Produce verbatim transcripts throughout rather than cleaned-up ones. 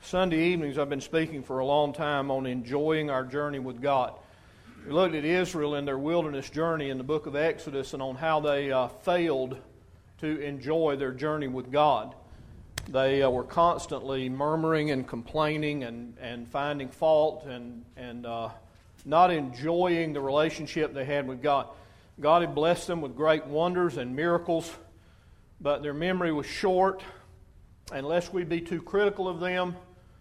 Sunday evenings I've been speaking for a long time on enjoying our journey with God. We looked at Israel in their wilderness journey in the book of Exodus and on how they uh, failed to enjoy their journey with God. They uh, were constantly murmuring and complaining and, and finding fault and, and uh, not enjoying the relationship they had with God. God had blessed them with great wonders and miracles, but their memory was short. And lest we be too critical of them,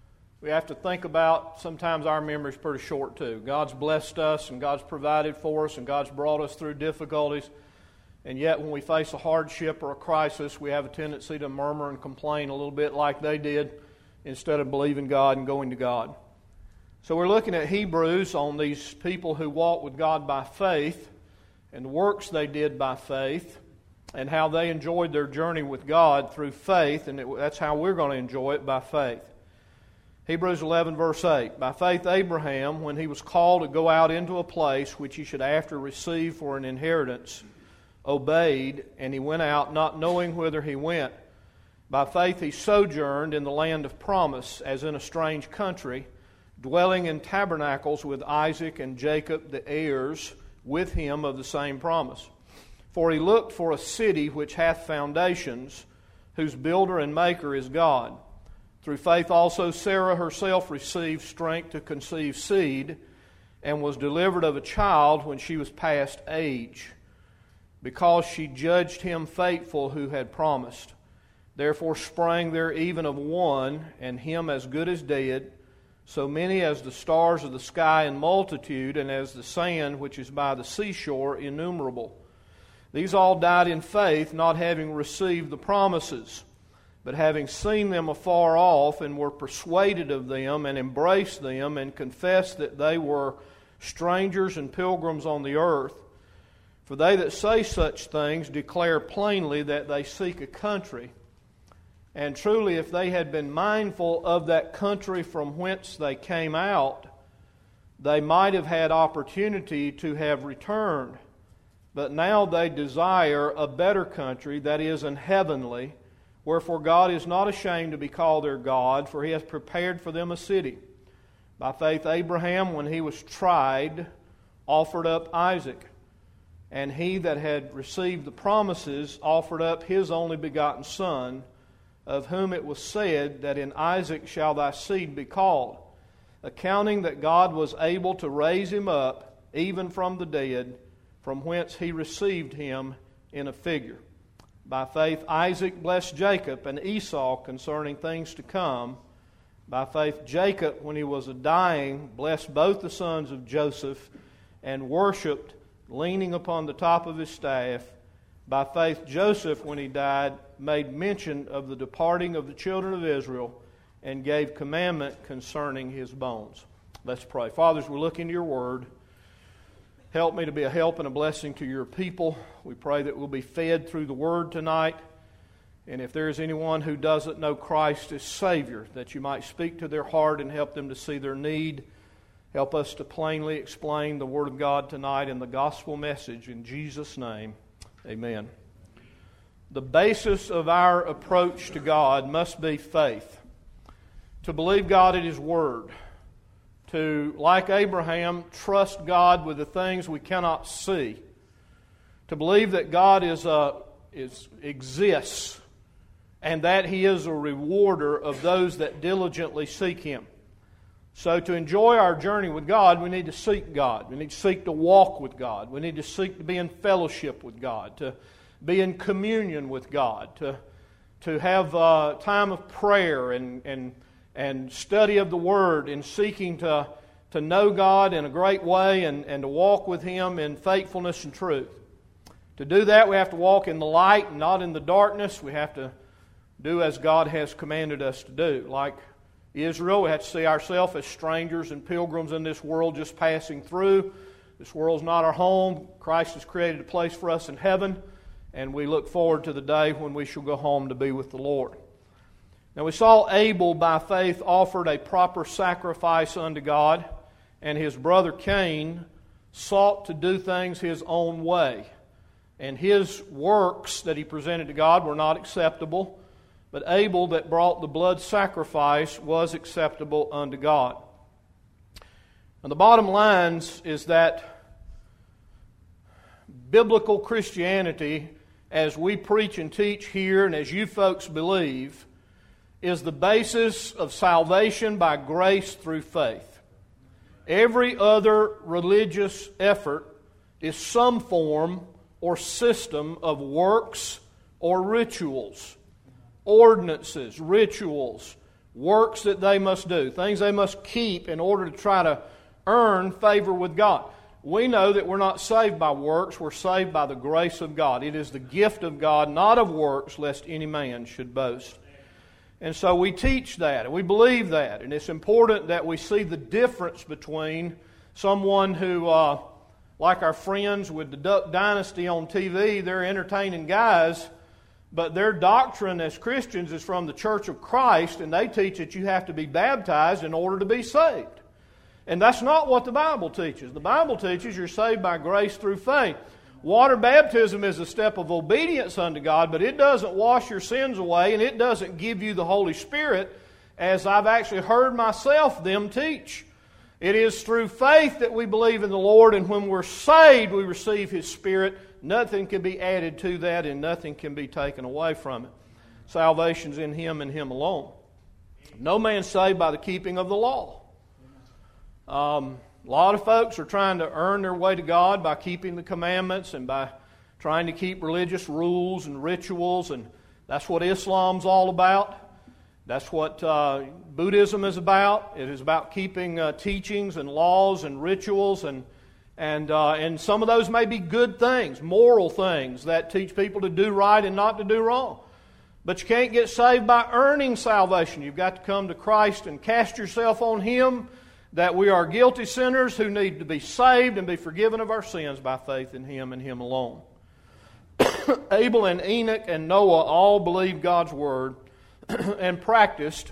we have to think about sometimes our memory is pretty short too. God's blessed us and God's provided for us and God's brought us through difficulties. And yet when we face a hardship or a crisis, we have a tendency to murmur and complain a little bit like they did instead of believing God and going to God. So we're looking at Hebrews on these people who walk with God by faith and the works they did by faith and how they enjoyed their journey with God through faith, and it, that's how we're going to enjoy it, by faith. Hebrews eleven verse eight, by faith Abraham, when he was called to go out into a place which he should after receive for an inheritance, obeyed, and he went out not knowing whither he went. By faith he sojourned in the land of promise, as in a strange country, dwelling in tabernacles with Isaac and Jacob, the heirs with him of the same promise. For he looked for a city which hath foundations, whose builder and maker is God. Through faith also Sarah herself received strength to conceive seed, and was delivered of a child when she was past age, because she judged him faithful who had promised. Therefore sprang there even of one, and him as good as dead, so many as the stars of the sky in multitude, and as the sand which is by the seashore innumerable. These all died in faith, not having received the promises, but having seen them afar off, and were persuaded of them, and embraced them, and confessed that they were strangers and pilgrims on the earth. For they that say such things declare plainly that they seek a country. And truly, if they had been mindful of that country from whence they came out, they might have had opportunity to have returned. But now they desire a better country, that is, an heavenly. Wherefore God is not ashamed to be called their God, for He has prepared for them a city. By faith Abraham, when he was tried, offered up Isaac. And he that had received the promises offered up his only begotten son, of whom it was said that in Isaac shall thy seed be called, accounting that God was able to raise him up, even from the dead, from whence he received him in a figure. By faith Isaac blessed Jacob and Esau concerning things to come. By faith Jacob, when he was a dying, blessed both the sons of Joseph, and worshipped, leaning upon the top of his staff. By faith Joseph, when he died, made mention of the departing of the children of Israel, and gave commandment concerning his bones. Let's pray. Father, as we look into your word, help me to be a help and a blessing to your people. We pray that we'll be fed through the word tonight. And if there is anyone who doesn't know Christ as Savior, that you might speak to their heart and help them to see their need. Help us to plainly explain the Word of God tonight in the gospel message. In Jesus' name, amen. The basis of our approach to God must be faith. To believe God at His Word. To, like Abraham, trust God with the things we cannot see. To believe that God is a, is, exists and that He is a rewarder of those that diligently seek Him. So to enjoy our journey with God, we need to seek God. We need to seek to walk with God. We need to seek to be in fellowship with God, to be in communion with God, to, to have a time of prayer and, and, and study of the Word, and seeking to, to know God in a great way and, and to walk with Him in faithfulness and truth. To do that, we have to walk in the light and not in the darkness. We have to do as God has commanded us to do. Like Israel, we have to see ourselves as strangers and pilgrims in this world, just passing through. This world's not our home. Christ has created a place for us in heaven, and we look forward to the day when we shall go home to be with the Lord. Now we saw Abel by faith offered a proper sacrifice unto God, and his brother Cain sought to do things his own way. And his works that he presented to God were not acceptable. but Abel that brought the blood sacrifice was acceptable unto God. And the bottom line is that biblical Christianity, as we preach and teach here and as you folks believe, is the basis of salvation by grace through faith. Every other religious effort is some form or system of works or rituals, ordinances, rituals, works that they must do, things they must keep in order to try to earn favor with God. We know that we're not saved by works, we're saved by the grace of God. It is the gift of God, not of works, lest any man should boast. And so we teach that, and we believe that, and it's important that we see the difference between someone who, uh, like our friends with the Duck Dynasty on T V, they're entertaining guys, but their doctrine as Christians is from the Church of Christ, and they teach that you have to be baptized in order to be saved. And that's not what the Bible teaches. The Bible teaches you're saved by grace through faith. Water baptism is a step of obedience unto God, but it doesn't wash your sins away, and it doesn't give you the Holy Spirit, as I've actually heard myself them teach. It is through faith that we believe in the Lord, and when we're saved, we receive His Spirit. Nothing can be added to that, and nothing can be taken away from it. Salvation's in Him and Him alone. No man's saved by the keeping of the law. Um... A lot of folks are trying to earn their way to God by keeping the commandments and by trying to keep religious rules and rituals, and that's what Islam's all about. That's what uh, Buddhism is about. It is about keeping uh, teachings and laws and rituals, and and uh, and some of those may be good things, moral things that teach people to do right and not to do wrong. But you can't get saved by earning salvation. You've got to come to Christ and cast yourself on Him, that we are guilty sinners who need to be saved and be forgiven of our sins by faith in Him and Him alone. Abel and Enoch and Noah all believed God's Word and practiced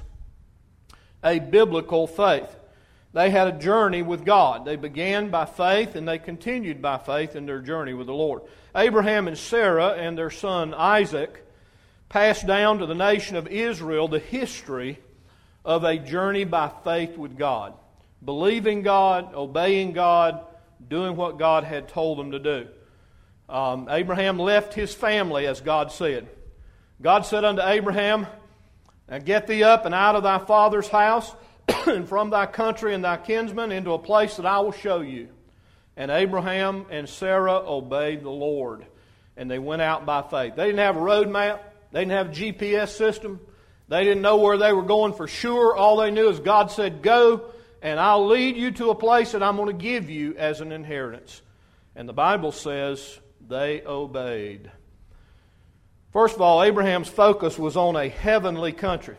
a biblical faith. They had a journey with God. They began by faith and they continued by faith in their journey with the Lord. Abraham and Sarah and their son Isaac passed down to the nation of Israel the history of a journey by faith with God. Believing God, obeying God, doing what God had told them to do. Um, Abraham left his family, as God said. God said unto Abraham, "Now get thee up and out of thy father's house, and from thy country and thy kinsmen, into a place that I will show you." And Abraham and Sarah obeyed the Lord, and they went out by faith. They didn't have a road map. They didn't have a G P S system. They didn't know where they were going for sure. All they knew is God said, "Go, and I'll lead you to a place that I'm going to give you as an inheritance." And the Bible says they obeyed. First of all, Abraham's focus was on a heavenly country.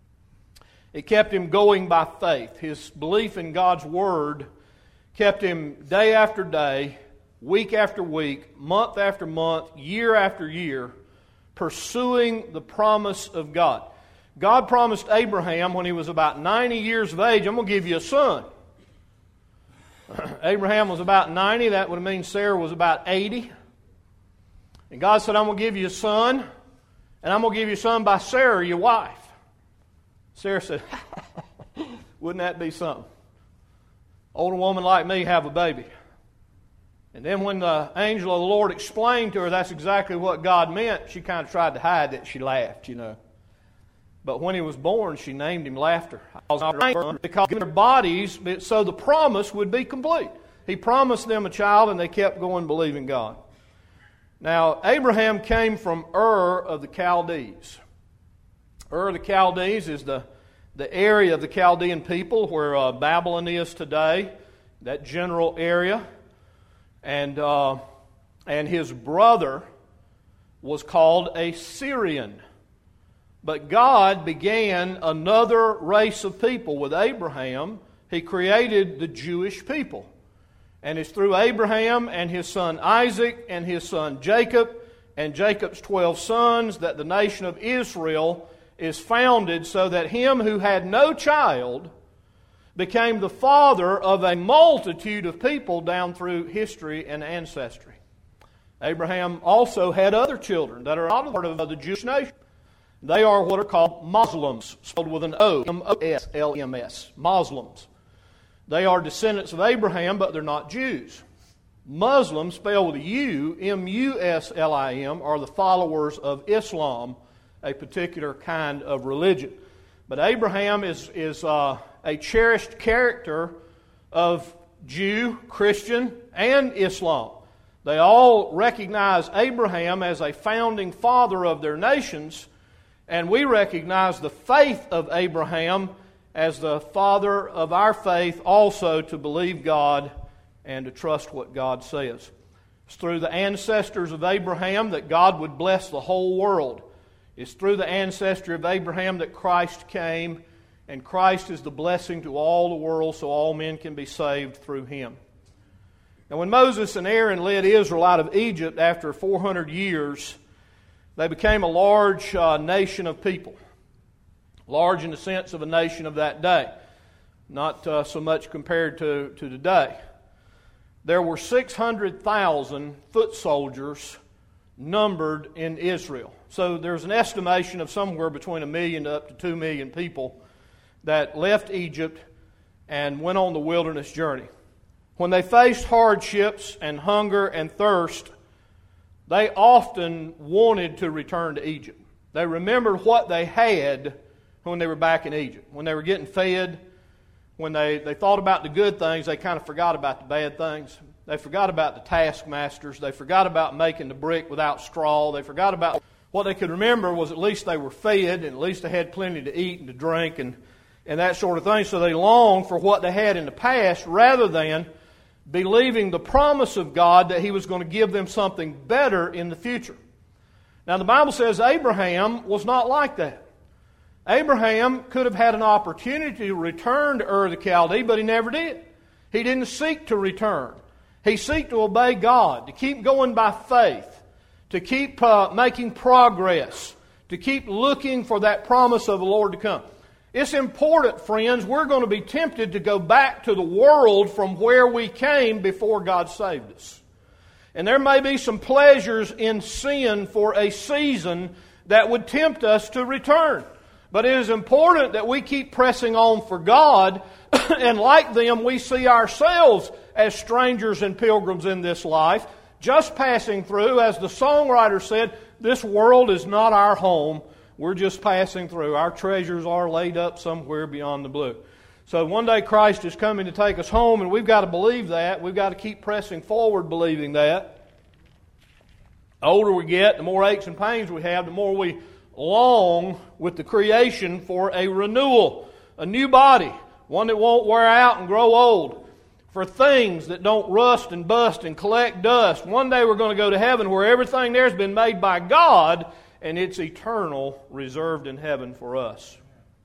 It kept him going by faith. His belief in God's Word kept him day after day, week after week, month after month, year after year, pursuing the promise of God. God promised Abraham when he was about ninety years of age, "I'm going to give you a son." Abraham was about ninety. That would mean Sarah was about eighty. And God said, "I'm going to give you a son, and I'm going to give you a son by Sarah, your wife." Sarah said, "Wouldn't that be something? Older woman like me have a baby." And then when the angel of the Lord explained to her that's exactly what God meant, she kind of tried to hide that. She laughed, you know. But when he was born, she named him Laughter. Because in their bodies, so the promise would be complete. He promised them a child, and they kept going believing God. Now, Abraham came from Ur of the Chaldees. Ur of the Chaldees is the, the area of the Chaldean people where uh, Babylon is today, that general area. And, uh, and his brother was called a Syrian. But God began another race of people with Abraham. He created the Jewish people. And it's through Abraham and his son Isaac and his son Jacob and Jacob's twelve sons that the nation of Israel is founded, so that him who had no child became the father of a multitude of people down through history and ancestry. Abraham also had other children that are not part of the Jewish nation. They are what are called Muslims, spelled with an O, M O S L M S, Muslims. They are descendants of Abraham, but they're not Jews. Muslims, spelled with a U, M U S L I M, are the followers of Islam, a particular kind of religion. But Abraham is, is uh, a cherished character of Jew, Christian, and Islam. They all recognize Abraham as a founding father of their nations, and we recognize the faith of Abraham as the father of our faith also, to believe God and to trust what God says. It's through the ancestors of Abraham that God would bless the whole world. It's through the ancestry of Abraham that Christ came, and Christ is the blessing to all the world so all men can be saved through Him. Now when Moses and Aaron led Israel out of Egypt after four hundred years, they became a large uh, nation of people. Large in the sense of a nation of that day. Not uh, so much compared to, to today. There were six hundred thousand foot soldiers numbered in Israel. So there's an estimation of somewhere between a million to up to two million people that left Egypt and went on the wilderness journey. When they faced hardships and hunger and thirst, they often wanted to return to Egypt. They remembered what they had when they were back in Egypt. When they were getting fed, when they, they thought about the good things, they kind of forgot about the bad things. They forgot about the taskmasters. They forgot about making the brick without straw. They forgot about what they could remember was at least they were fed, and at least they had plenty to eat and to drink and, and that sort of thing. So they longed for what they had in the past rather than believing the promise of God that He was going to give them something better in the future. Now the Bible says Abraham was not like that. Abraham could have had an opportunity to return to Ur of the Chaldees, but he never did. He didn't seek to return. He sought to obey God, to keep going by faith, to keep uh, making progress, to keep looking for that promise of the Lord to come. It's important, friends, we're going to be tempted to go back to the world from where we came before God saved us. And there may be some pleasures in sin for a season that would tempt us to return. But it is important that we keep pressing on for God, and like them, we see ourselves as strangers and pilgrims in this life, just passing through. As the songwriter said, this world is not our home. We're just passing through. Our treasures are laid up somewhere beyond the blue. So one day Christ is coming to take us home, and we've got to believe that. We've got to keep pressing forward believing that. The older we get, the more aches and pains we have, the more we long with the creation for a renewal, a new body, one that won't wear out and grow old, for things that don't rust and bust and collect dust. One day we're going to go to heaven where everything there has been made by God, and it's eternal, reserved in heaven for us.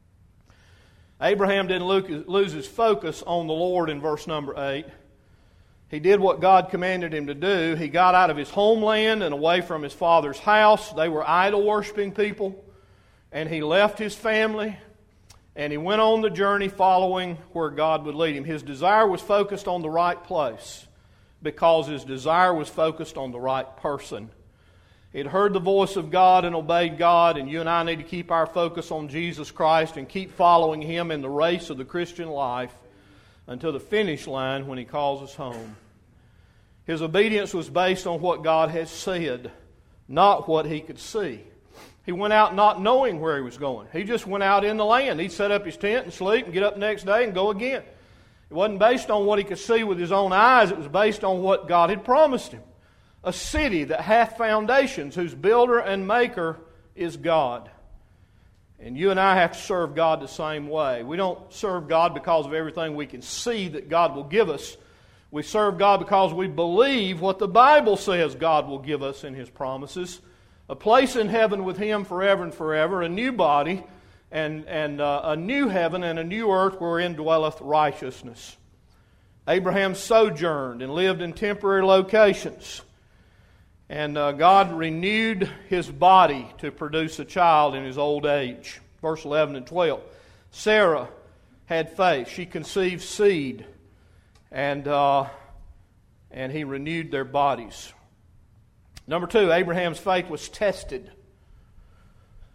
Abraham didn't lose his focus on the Lord in verse number eight. He did what God commanded him to do. He got out of his homeland and away from his father's house. They were idol-worshiping people. And he left his family, and he went on the journey following where God would lead him. His desire was focused on the right place because his desire was focused on the right person. He'd heard the voice of God and obeyed God, and you and I need to keep our focus on Jesus Christ and keep following Him in the race of the Christian life until the finish line when He calls us home. His obedience was based on what God has said, not what he could see. He went out not knowing where he was going. He just went out in the land. He'd set up his tent and sleep and get up the next day and go again. It wasn't based on what he could see with his own eyes. It was based on what God had promised him. A city that hath foundations, whose builder and maker is God. And you and I have to serve God the same way. We don't serve God because of everything we can see that God will give us. We serve God because we believe what the Bible says God will give us in His promises. A place in heaven with Him forever and forever, a new body, and, and uh, a new heaven and a new earth wherein dwelleth righteousness. Abraham sojourned and lived in temporary locations. And uh, God renewed his body to produce a child in his old age. Verse eleven and twelve. Sarah had faith. She conceived seed. And, uh, and he renewed their bodies. Number two, Abraham's faith was tested.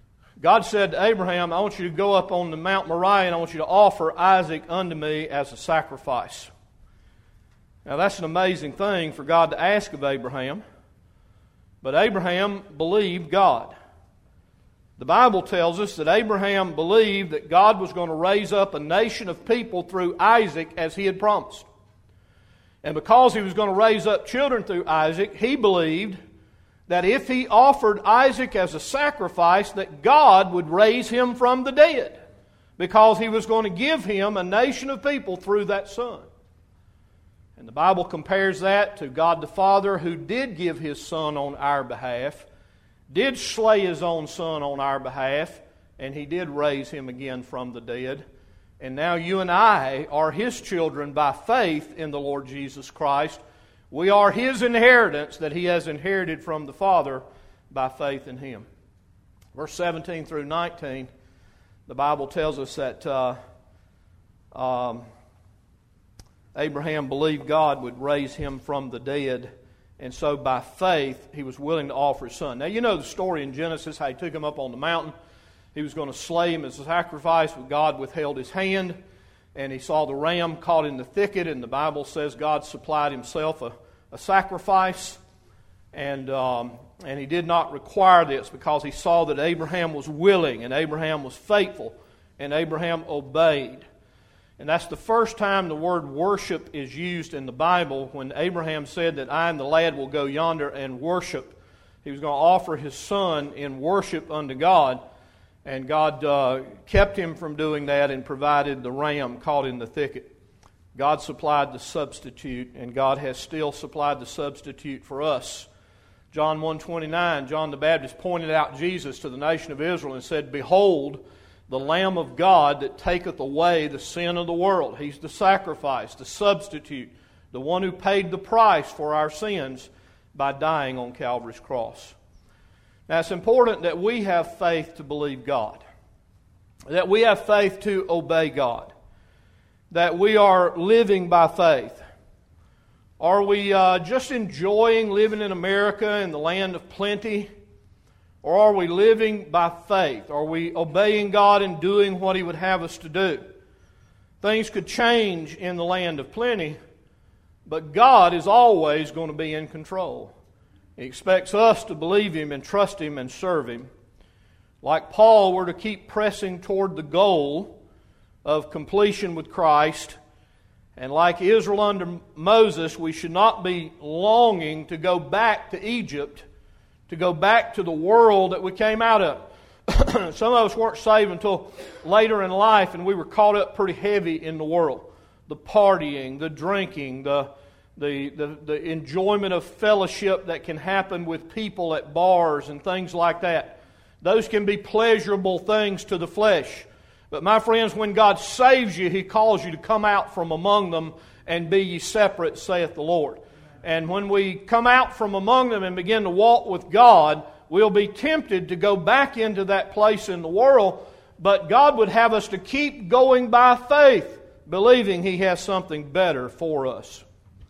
God said to Abraham, I want you to go up on the Mount Moriah and I want you to offer Isaac unto me as a sacrifice. Now that's an amazing thing for God to ask of Abraham. But Abraham believed God. The Bible tells us that Abraham believed that God was going to raise up a nation of people through Isaac as He had promised. And because He was going to raise up children through Isaac, he believed that if he offered Isaac as a sacrifice, that God would raise him from the dead, because He was going to give him a nation of people through that son. And the Bible compares that to God the Father, who did give His Son on our behalf, did slay His own Son on our behalf, and He did raise Him again from the dead. And now you and I are His children by faith in the Lord Jesus Christ. We are His inheritance that He has inherited from the Father by faith in Him. Verse seventeen through nineteen, the Bible tells us that uh, um, Abraham believed God would raise him from the dead, and so by faith he was willing to offer his son. Now you know the story in Genesis, how He took him up on the mountain. He was going to slay him as a sacrifice, but God withheld His hand, and he saw the ram caught in the thicket, and the Bible says God supplied Himself a, a sacrifice, and um, and He did not require this because He saw that Abraham was willing, and Abraham was faithful, and Abraham obeyed. And that's the first time the word worship is used in the Bible, when Abraham said that I and the lad will go yonder and worship. He was going to offer his son in worship unto God. And God uh, kept him from doing that and provided the ram caught in the thicket. God supplied the substitute, and God has still supplied the substitute for us. John one twenty-nine, John the Baptist pointed out Jesus to the nation of Israel and said, Behold, the Lamb of God that taketh away the sin of the world. He's the sacrifice, the substitute, the one who paid the price for our sins by dying on Calvary's cross. Now, it's important that we have faith to believe God, that we have faith to obey God, that we are living by faith. Are we uh, just enjoying living in America in the land of plenty, or are we living by faith? Are we obeying God and doing what He would have us to do? Things could change in the land of plenty, but God is always going to be in control. He expects us to believe Him and trust Him and serve Him. Like Paul, we're to keep pressing toward the goal of completion with Christ. And like Israel under Moses, we should not be longing to go back to Egypt, to go back to the world that we came out of. Some of us weren't saved until later in life, and we were caught up pretty heavy in the world. The partying, the drinking, the The, the, the enjoyment of fellowship that can happen with people at bars and things like that. Those can be pleasurable things to the flesh. But my friends, when God saves you, He calls you to come out from among them and be ye separate, saith the Lord. And when we come out from among them and begin to walk with God, we'll be tempted to go back into that place in the world, but God would have us to keep going by faith, believing He has something better for us.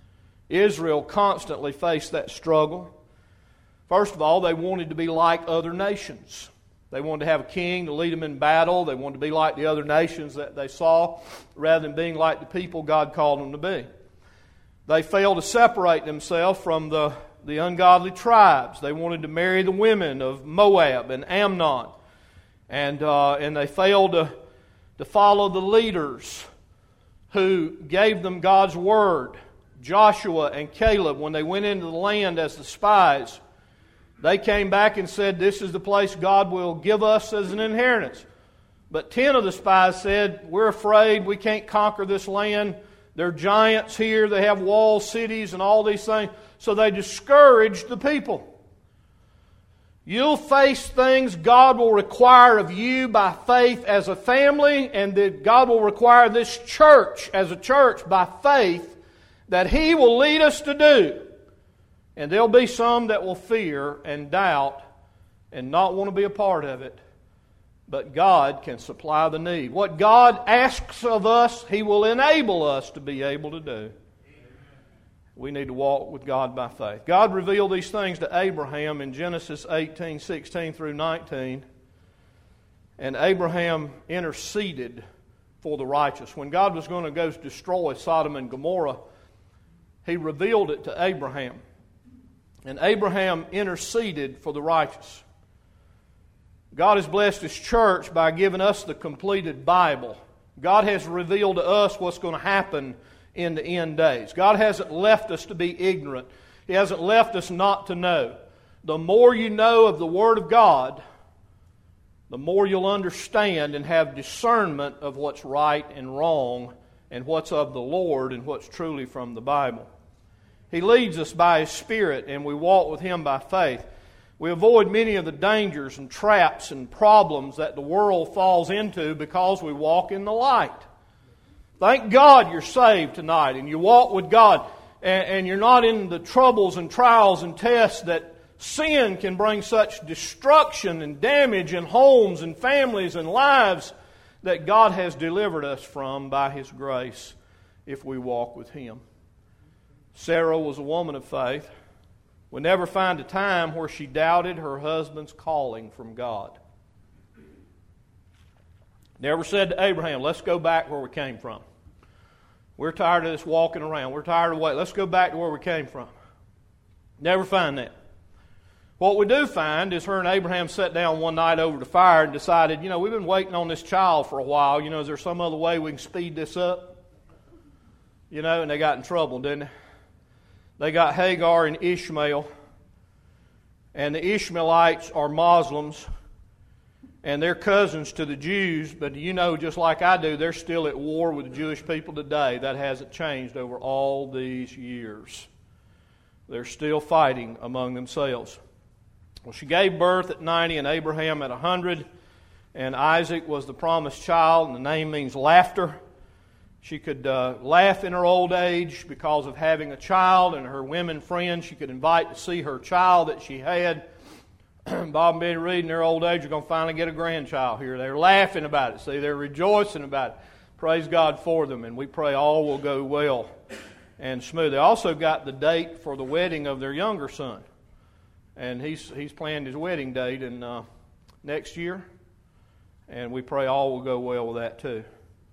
Israel constantly faced that struggle. First of all, they wanted to be like other nations. They wanted to have a king to lead them in battle. They wanted to be like the other nations that they saw, rather than being like the people God called them to be. They failed to separate themselves from the, the ungodly tribes. They wanted to marry the women of Moab and Ammon. And, uh, and they failed to, to follow the leaders who gave them God's word. Joshua and Caleb, when they went into the land as the spies, they came back and said, this is the place God will give us as an inheritance. But ten of the spies said, we're afraid, we can't conquer this land. There are giants here, they have walled cities and all these things. So they discouraged the people. You'll face things God will require of you by faith as a family, and that God will require this church as a church by faith, that He will lead us to do. And there'll be some that will fear and doubt and not want to be a part of it. But God can supply the need. What God asks of us, He will enable us to be able to do. We need to walk with God by faith. God revealed these things to Abraham in Genesis eighteen, sixteen through nineteen. And Abraham interceded for the righteous. When God was going to go destroy Sodom and Gomorrah, He revealed it to Abraham. And Abraham interceded for the righteous. God has blessed His church by giving us the completed Bible. God has revealed to us what's going to happen in the end days. God hasn't left us to be ignorant. He hasn't left us not to know. The more you know of the Word of God, the more you'll understand and have discernment of what's right and wrong and what's of the Lord and what's truly from the Bible. He leads us by His Spirit, and we walk with Him by faith. We avoid many of the dangers and traps and problems that the world falls into because we walk in the light. Thank God you're saved tonight and you walk with God, and, and you're not in the troubles and trials and tests that sin can bring such destruction and damage in homes and families and lives that God has delivered us from by His grace if we walk with Him. Sarah was a woman of faith. We'll never find a time where she doubted her husband's calling from God. Never said to Abraham, let's go back where we came from. We're tired of this walking around. We're tired of waiting. Let's go back to where we came from. Never find that. What we do find is her and Abraham sat down one night over the fire and decided, you know, we've been waiting on this child for a while. You know, is there some other way we can speed this up? You know, and they got in trouble, didn't they? They got Hagar and Ishmael, and the Ishmaelites are Muslims, and they're cousins to the Jews, but you know, just like I do, they're still at war with the Jewish people today. That hasn't changed over all these years. They're still fighting among themselves. Well, she gave birth at ninety and Abraham at one hundred, and Isaac was the promised child, and the name means laughter. She could uh, laugh in her old age because of having a child, and her women friends she could invite to see her child that she had. Bob and Betty Reed in their old age are going to finally get a grandchild here. They're laughing about it. See, they're rejoicing about it. Praise God for them, and we pray all will go well and smooth. They also got the date for the wedding of their younger son, and he's he's planned his wedding date in uh, next year, and we pray all will go well with that too.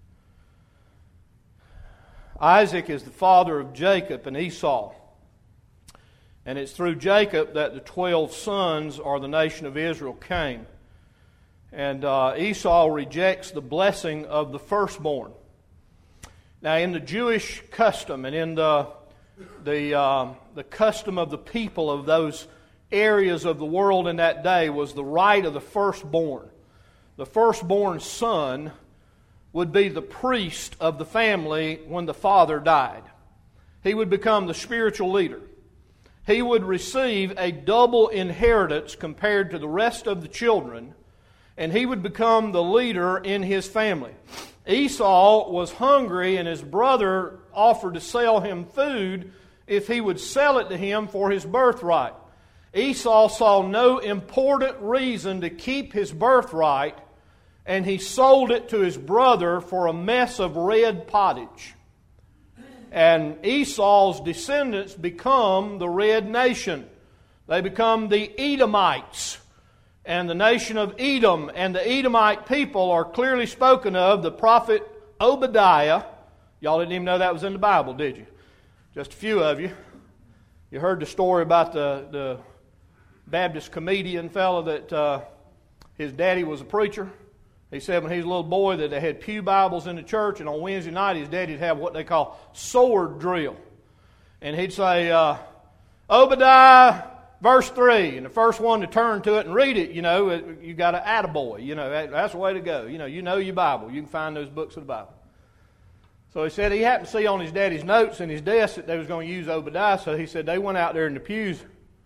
Isaac is the father of Jacob and Esau. And it's through Jacob that the twelve sons or the nation of Israel came. And uh, Esau rejects the blessing of the firstborn. Now, in the Jewish custom and in the the uh, the custom of the people of those areas of the world in that day was the right of the firstborn. The firstborn son would be the priest of the family when the father died. He would become the spiritual leader. He would receive a double inheritance compared to the rest of the children, and he would become the leader in his family. Esau was hungry, and his brother offered to sell him food if he would sell it to him for his birthright. Esau saw no important reason to keep his birthright, and he sold it to his brother for a mess of red pottage. And Esau's descendants become the red nation. They become the Edomites. And the nation of Edom and the Edomite people are clearly spoken of. The prophet Obadiah. Y'all didn't even know that was in the Bible, did you? Just a few of you. You heard the story about the, the Baptist comedian fellow that uh, his daddy was a preacher. He said when he was a little boy that they had pew Bibles in the church, and on Wednesday night his daddy would have what they call sword drill. And he'd say, uh, Obadiah, verse three. And the first one to turn to it and read it, you know, you got an attaboy. You know, that's the way to go. You know, you know your Bible. You can find those books of the Bible. So he said he happened to see on his daddy's notes in his desk that they was going to use Obadiah. So he said they went out there in the pews,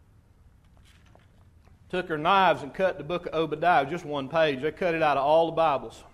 took their knives and cut the book of Obadiah, just one page. They cut it out of all the Bibles.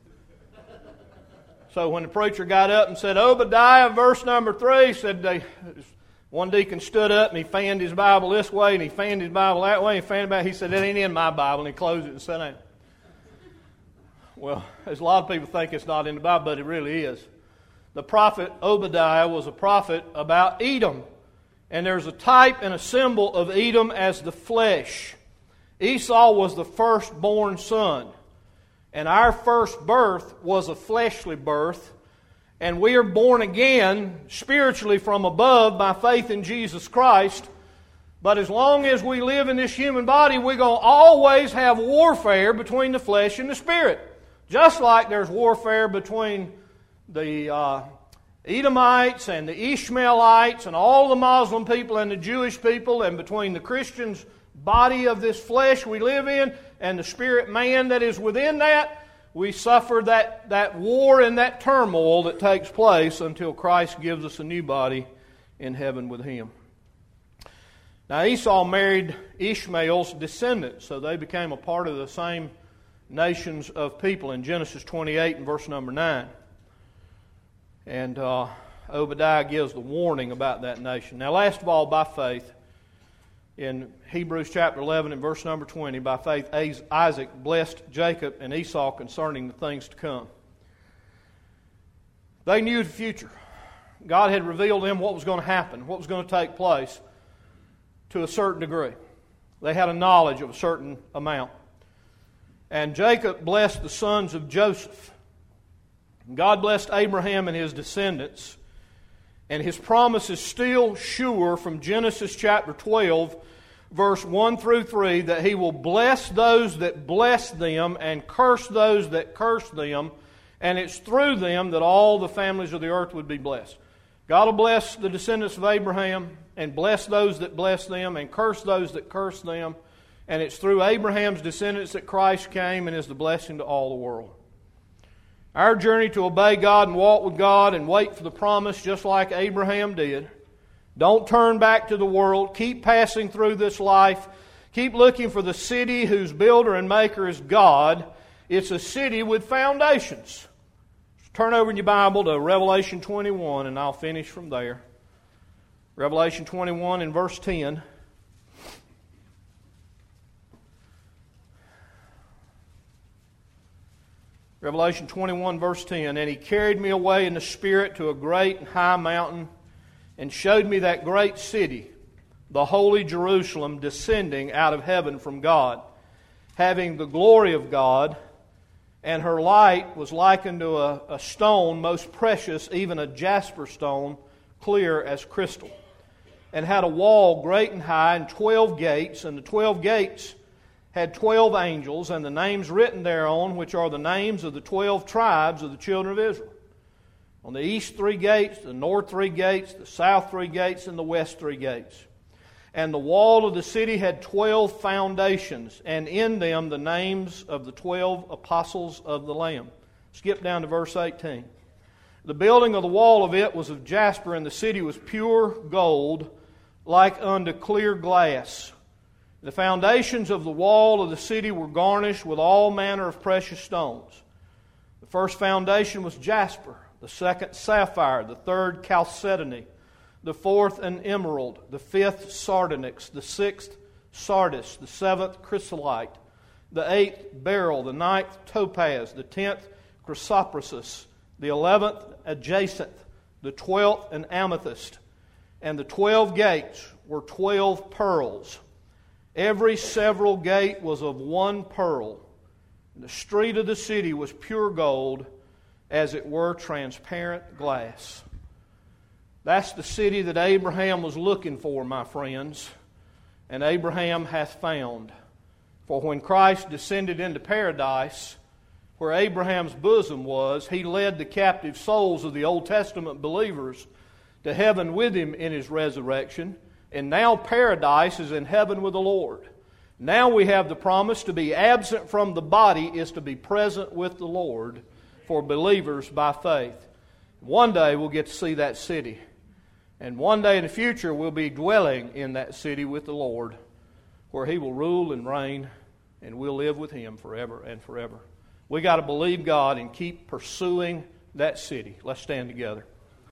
So when the preacher got up and said, Obadiah, verse number three, said they, one deacon stood up and he fanned his Bible this way and he fanned his Bible that way and he fanned it back. He said, that ain't in my Bible, and he closed it and sat down. Well, there's a lot of people think it's not in the Bible, but it really is. The prophet Obadiah was a prophet about Edom. And there's a type and a symbol of Edom as the flesh. Esau was the firstborn son. And our first birth was a fleshly birth. And we are born again spiritually from above by faith in Jesus Christ. But as long as we live in this human body, we're going to always have warfare between the flesh and the spirit. Just like there's warfare between the uh, Edomites and the Ishmaelites and all the Muslim people and the Jewish people, and between the Christians' body of this flesh we live in and the spirit man that is within that, we suffer that, that war and that turmoil that takes place until Christ gives us a new body in heaven with Him. Now Esau married Ishmael's descendants, so they became a part of the same nations of people in Genesis twenty-eight and verse number nine. And uh, Obadiah gives the warning about that nation. Now last of all, by faith, in Hebrews chapter eleven and verse number twenty, by faith Isaac blessed Jacob and Esau concerning the things to come. They knew the future. God had revealed to them what was going to happen, what was going to take place to a certain degree. They had a knowledge of a certain amount. And Jacob blessed the sons of Joseph. God blessed Abraham and his descendants. And His promise is still sure from Genesis chapter twelve, verse one through three, that He will bless those that bless them and curse those that curse them. And it's through them that all the families of the earth would be blessed. God will bless the descendants of Abraham and bless those that bless them and curse those that curse them. And it's through Abraham's descendants that Christ came and is the blessing to all the world. Our journey to obey God and walk with God and wait for the promise just like Abraham did. Don't turn back to the world. Keep passing through this life. Keep looking for the city whose builder and maker is God. It's a city with foundations. Turn over in your Bible to Revelation twenty-one, and I'll finish from there. Revelation twenty-one and verse ten. Revelation twenty-one verse ten, and He carried me away in the Spirit to a great and high mountain, and showed me that great city, the holy Jerusalem, descending out of heaven from God, having the glory of God, and her light was likened to a, a stone most precious, even a jasper stone, clear as crystal, and had a wall great and high, and twelve gates, and the twelve gates had twelve angels, and the names written thereon, which are the names of the twelve tribes of the children of Israel. On the east three gates, the north three gates, the south three gates, and the west three gates. And the wall of the city had twelve foundations, and in them the names of the twelve apostles of the Lamb. Skip down to verse eighteen. The building of the wall of it was of jasper, and the city was pure gold, like unto clear glass. The foundations of the wall of the city were garnished with all manner of precious stones. The first foundation was jasper, the second sapphire, the third chalcedony, the fourth an emerald, the fifth sardonyx, the sixth sardis, the seventh chrysolite, the eighth beryl, the ninth topaz, the tenth chrysoprasus, the eleventh jacinth, the twelfth an amethyst, and the twelve gates were twelve pearls. Every several gate was of one pearl. The street of the city was pure gold, as it were transparent glass. That's the city that Abraham was looking for, my friends, and Abraham hath found. For when Christ descended into paradise, where Abraham's bosom was, He led the captive souls of the Old Testament believers to heaven with Him in His resurrection, and now paradise is in heaven with the Lord. Now we have the promise to be absent from the body is to be present with the Lord for believers by faith. One day we'll get to see that city. And one day in the future we'll be dwelling in that city with the Lord, where He will rule and reign, and we'll live with Him forever and forever. We got to believe God and keep pursuing that city. Let's stand together.